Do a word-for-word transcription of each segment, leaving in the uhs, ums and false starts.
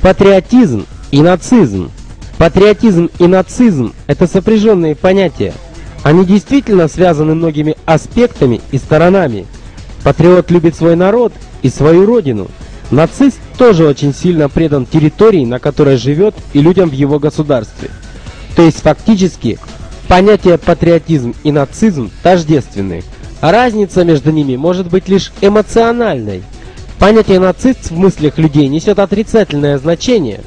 Патриотизм и нацизм. Патриотизм и нацизм – это сопряженные понятия. Они действительно связаны многими аспектами и сторонами. Патриот любит свой народ и свою родину. Нацист тоже очень сильно предан территории, на которой живет, и людям в его государстве. То есть фактически понятия патриотизм и нацизм тождественны, а разница между ними может быть лишь эмоциональной. Понятие нацист в мыслях людей несет отрицательное значение,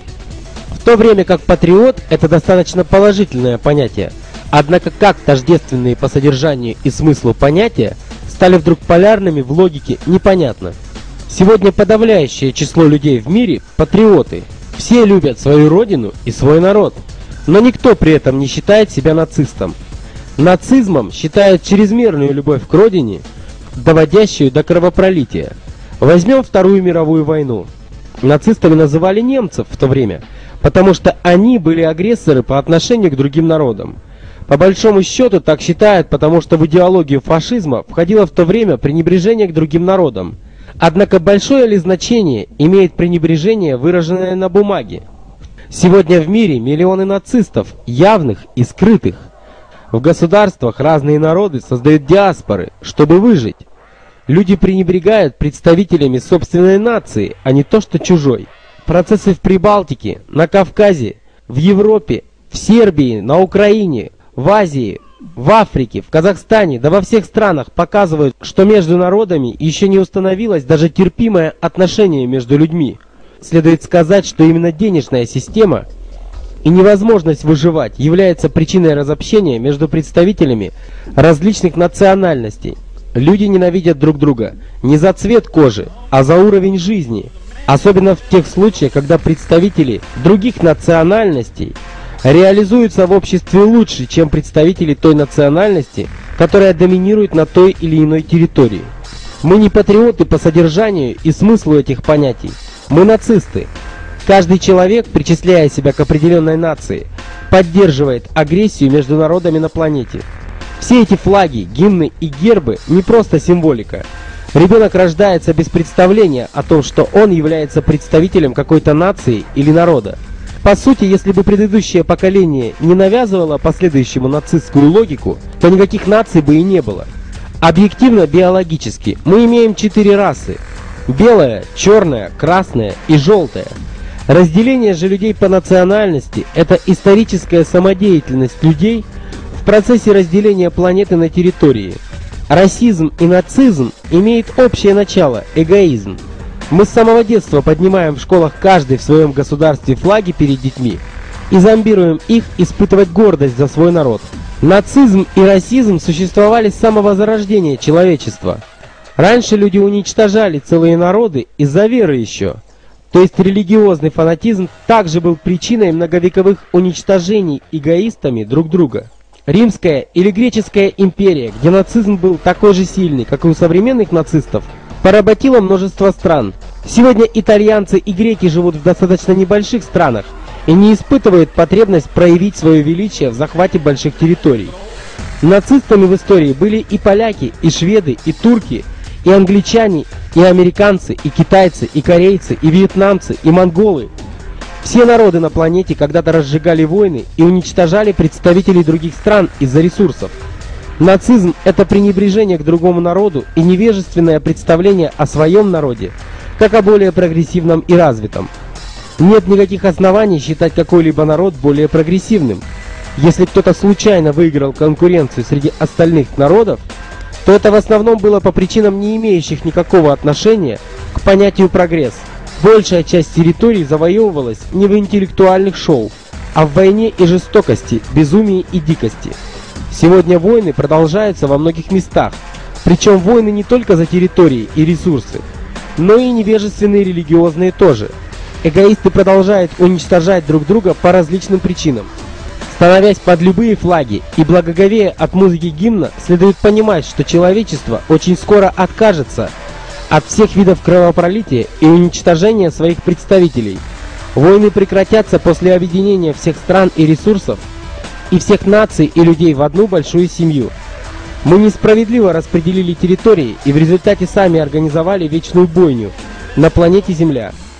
в то время как патриот – это достаточно положительное понятие. Однако как тождественные по содержанию и смыслу понятия стали вдруг полярными в логике, непонятно. Сегодня подавляющее число людей в мире – патриоты. Все любят свою родину и свой народ, но никто при этом не считает себя нацистом. Нацизмом считают чрезмерную любовь к родине, доводящую до кровопролития. Возьмем Вторую мировую войну. Нацистами называли немцев в то время, потому что они были агрессоры по отношению к другим народам. По большому счету так считают, потому что в идеологию фашизма входило в то время пренебрежение к другим народам. Однако большое ли значение имеет пренебрежение, выраженное на бумаге? Сегодня в мире миллионы нацистов, явных и скрытых. В государствах разные народы создают диаспоры, чтобы выжить. Люди пренебрегают представителями собственной нации, а не то что чужой. Процессы в Прибалтике, на Кавказе, в Европе, в Сербии, на Украине, в Азии, в Африке, в Казахстане, да во всех странах показывают, что между народами еще не установилось даже терпимое отношение между людьми. Следует сказать, что именно денежная система и невозможность выживать является причиной разобщения между представителями различных национальностей. Люди ненавидят друг друга не за цвет кожи, а за уровень жизни. Особенно в тех случаях, когда представители других национальностей реализуются в обществе лучше, чем представители той национальности, которая доминирует на той или иной территории. Мы не патриоты по содержанию и смыслу этих понятий. Мы нацисты. Каждый человек, причисляя себя к определенной нации, поддерживает агрессию между народами на планете. Все эти флаги, гимны и гербы не просто символика. Ребенок рождается без представления о том, что он является представителем какой-то нации или народа. По сути, если бы предыдущее поколение не навязывало последующему нацистскую логику, то никаких наций бы и не было. Объективно биологически мы имеем четыре расы: белая, черная, красная и желтая. Разделение же людей по национальности – это историческая самодеятельность людей в процессе разделения планеты на территории. Расизм и нацизм имеют общее начало – эгоизм. Мы с самого детства поднимаем в школах каждый в своем государстве флаги перед детьми и зомбируем их испытывать гордость за свой народ. Нацизм и расизм существовали с самого зарождения человечества. Раньше люди уничтожали целые народы из-за веры еще. То есть религиозный фанатизм также был причиной многовековых уничтожений эгоистами друг друга. Римская или греческая империя, где нацизм был такой же сильный, как и у современных нацистов, поработила множество стран. Сегодня итальянцы и греки живут в достаточно небольших странах и не испытывают потребность проявить свое величие в захвате больших территорий. Нацистами в истории были и поляки, и шведы, и турки, и англичане, и американцы, и китайцы, и корейцы, и вьетнамцы, и монголы. Все народы на планете когда-то разжигали войны и уничтожали представителей других стран из-за ресурсов. Нацизм – это пренебрежение к другому народу и невежественное представление о своем народе, как о более прогрессивном и развитом. Нет никаких оснований считать какой-либо народ более прогрессивным. Если кто-то случайно выиграл конкуренцию среди остальных народов, то это в основном было по причинам, не имеющих никакого отношения к понятию «прогресс». Большая часть территорий завоевывалась не в интеллектуальных шоу, а в войне и жестокости, безумии и дикости. Сегодня войны продолжаются во многих местах, причем войны не только за территории и ресурсы, но и невежественные религиозные тоже. Эгоисты продолжают уничтожать друг друга по различным причинам. Становясь под любые флаги и благоговея от музыки гимна, следует понимать, что человечество очень скоро откажется от всех видов кровопролития и уничтожения своих представителей. Войны прекратятся после объединения всех стран и ресурсов и всех наций и людей в одну большую семью. Мы несправедливо распределили территории и в результате сами организовали вечную бойню на планете Земля.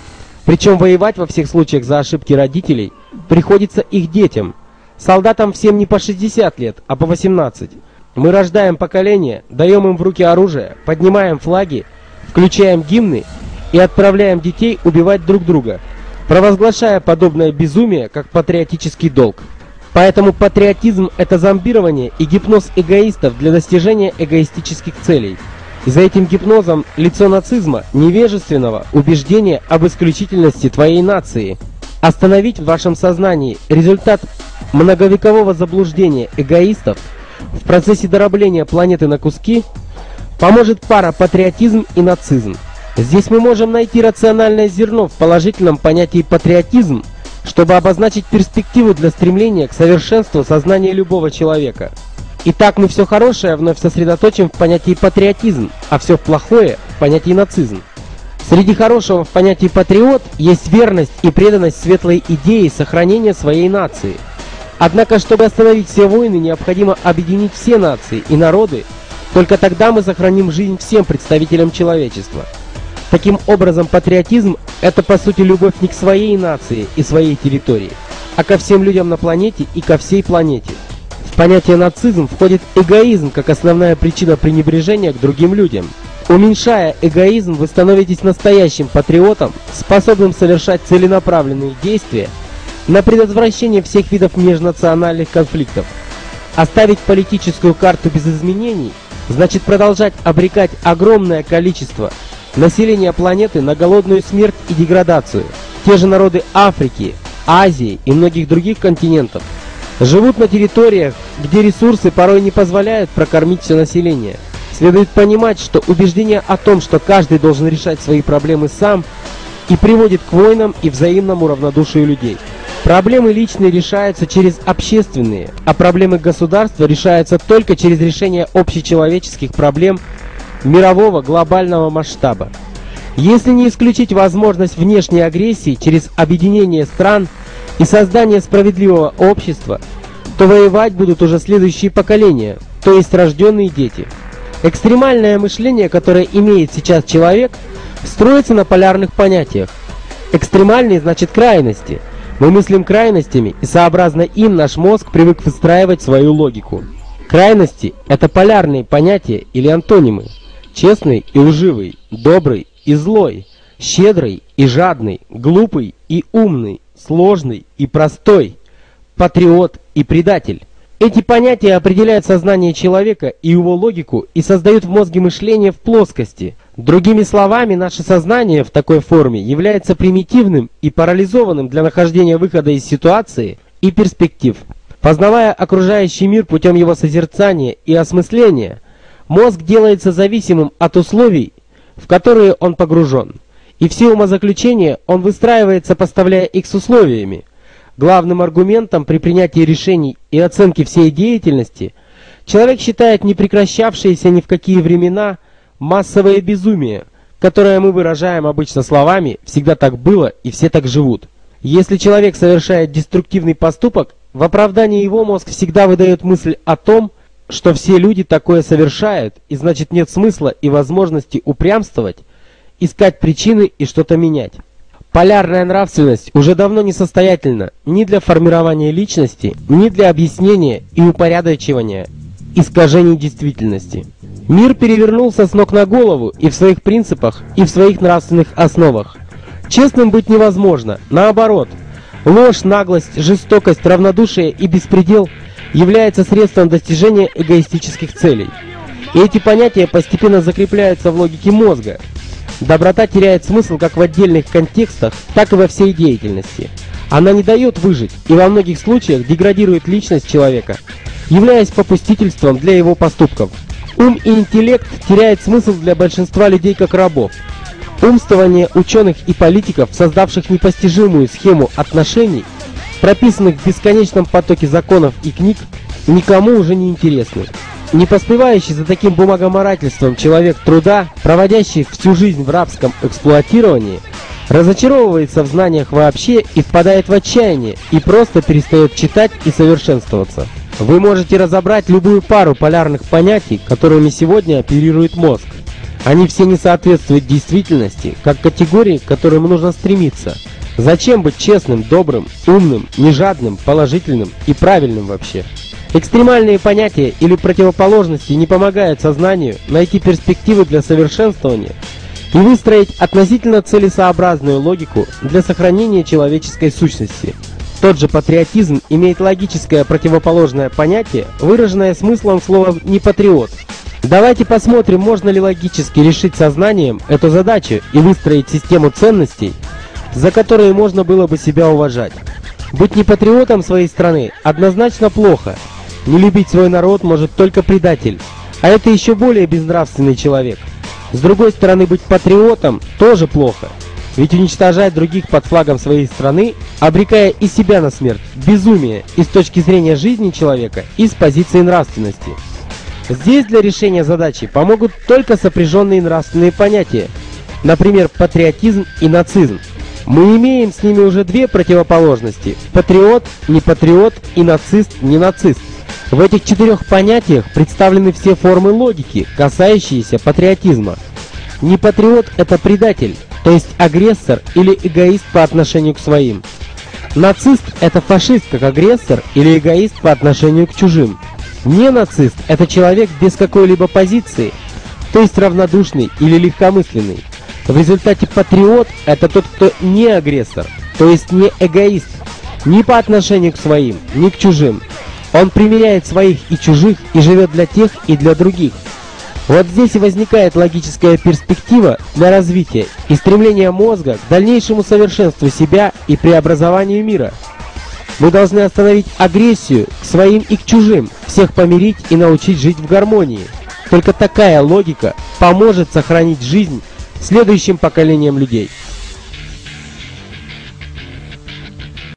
Причем воевать во всех случаях за ошибки родителей приходится их детям. Солдатам всем не по шестьдесят лет, а по восемнадцать. Мы рождаем поколение, даем им в руки оружие, поднимаем флаги, включаем гимны и отправляем детей убивать друг друга, провозглашая подобное безумие как патриотический долг. Поэтому патриотизм – это зомбирование и гипноз эгоистов для достижения эгоистических целей. И за этим гипнозом лицо нацизма – невежественного убеждения об исключительности твоей нации. Остановить в вашем сознании результат многовекового заблуждения эгоистов в процессе дробления планеты на куски поможет пара патриотизм и нацизм. Здесь мы можем найти рациональное зерно в положительном понятии патриотизм, чтобы обозначить перспективу для стремления к совершенству сознания любого человека. Итак, мы все хорошее вновь сосредоточим в понятии патриотизм, а все плохое в понятии нацизм. Среди хорошего в понятии патриот есть верность и преданность светлой идее сохранения своей нации. Однако, чтобы остановить все войны, необходимо объединить все нации и народы, только тогда мы сохраним жизнь всем представителям человечества. Таким образом, патриотизм – это по сути любовь не к своей нации и своей территории, а ко всем людям на планете и ко всей планете. В понятие нацизм входит эгоизм как основная причина пренебрежения к другим людям. Уменьшая эгоизм, вы становитесь настоящим патриотом, способным совершать целенаправленные действия на предотвращение всех видов межнациональных конфликтов. Оставить политическую карту без изменений значит продолжать обрекать огромное количество населения планеты на голодную смерть и деградацию. Те же народы Африки, Азии и многих других континентов живут на территориях, где ресурсы порой не позволяют прокормить все население. Следует понимать, что убеждение о том, что каждый должен решать свои проблемы сам, и приводит к войнам и взаимному равнодушию людей. Проблемы личные решаются через общественные, а проблемы государства решаются только через решение общечеловеческих проблем мирового глобального масштаба. Если не исключить возможность внешней агрессии через объединение стран и создание справедливого общества, то воевать будут уже следующие поколения, то есть рожденные дети. Экстремальное мышление, которое имеет сейчас человек, строится на полярных понятиях. Экстремальный значит крайности. Мы мыслим крайностями, и сообразно им наш мозг привык выстраивать свою логику. Крайности – это полярные понятия или антонимы. Честный и лживый, добрый и злой, щедрый и жадный, глупый и умный, сложный и простой, патриот и предатель. Эти понятия определяют сознание человека и его логику и создают в мозге мышление в плоскости. Другими словами, наше сознание в такой форме является примитивным и парализованным для нахождения выхода из ситуации и перспектив. Познавая окружающий мир путем его созерцания и осмысления, мозг делается зависимым от условий, в которые он погружен, и все умозаключения он выстраивает, сопоставляя их с условиями. Главным аргументом при принятии решений и оценке всей деятельности человек считает непрекращавшееся ни в какие времена массовое безумие, которое мы выражаем обычно словами «всегда так было и все так живут». Если человек совершает деструктивный поступок, в оправдании его мозг всегда выдает мысль о том, что все люди такое совершают, и значит нет смысла и возможности упрямствовать, искать причины и что-то менять. Полярная нравственность уже давно несостоятельна ни для формирования личности, ни для объяснения и упорядочивания искажений действительности. Мир перевернулся с ног на голову и в своих принципах, и в своих нравственных основах. Честным быть невозможно, наоборот. Ложь, наглость, жестокость, равнодушие и беспредел являются средством достижения эгоистических целей. И эти понятия постепенно закрепляются в логике мозга. Доброта теряет смысл как в отдельных контекстах, так и во всей деятельности. Она не дает выжить и во многих случаях деградирует личность человека, являясь попустительством для его поступков. Ум и интеллект теряют смысл для большинства людей как рабов. Умствование ученых и политиков, создавших непостижимую схему отношений, прописанных в бесконечном потоке законов и книг, никому уже не интересны. Не поспевающий за таким бумагоморательством человек труда, проводящий всю жизнь в рабском эксплуатировании, разочаровывается в знаниях вообще и впадает в отчаяние и просто перестает читать и совершенствоваться. Вы можете разобрать любую пару полярных понятий, которыми сегодня оперирует мозг. Они все не соответствуют действительности, как категории, к которым нужно стремиться. Зачем быть честным, добрым, умным, нежадным, положительным и правильным вообще? Экстремальные понятия или противоположности не помогают сознанию найти перспективы для совершенствования и выстроить относительно целесообразную логику для сохранения человеческой сущности. Тот же патриотизм имеет логическое противоположное понятие, выраженное смыслом слова «не патриот». Давайте посмотрим, можно ли логически решить сознанием эту задачу и выстроить систему ценностей, за которые можно было бы себя уважать. Быть не патриотом своей страны однозначно плохо. Не любить свой народ может только предатель, а это еще более безнравственный человек. С другой стороны, быть патриотом тоже плохо, ведь уничтожать других под флагом своей страны, обрекая и себя на смерть, безумие и с точки зрения жизни человека, и с позиции нравственности. Здесь для решения задачи помогут только сопряженные нравственные понятия, например, патриотизм и нацизм. Мы имеем с ними уже две противоположности – патриот, не патриот и нацист, не нацист. В этих четырех понятиях представлены все формы логики, касающиеся патриотизма. Не патриот – это предатель, то есть агрессор или эгоист по отношению к своим. Нацист – это фашист как агрессор или эгоист по отношению к чужим. Не нацист – это человек без какой-либо позиции, то есть равнодушный или легкомысленный. В результате патриот – это тот, кто не агрессор, то есть не эгоист, ни по отношению к своим, ни к чужим. Он примиряет своих и чужих и живет для тех и для других. Вот здесь и возникает логическая перспектива для развития и стремление мозга к дальнейшему совершенству себя и преобразованию мира. Мы должны остановить агрессию к своим и к чужим, всех помирить и научить жить в гармонии. Только такая логика поможет сохранить жизнь следующим поколениям людей.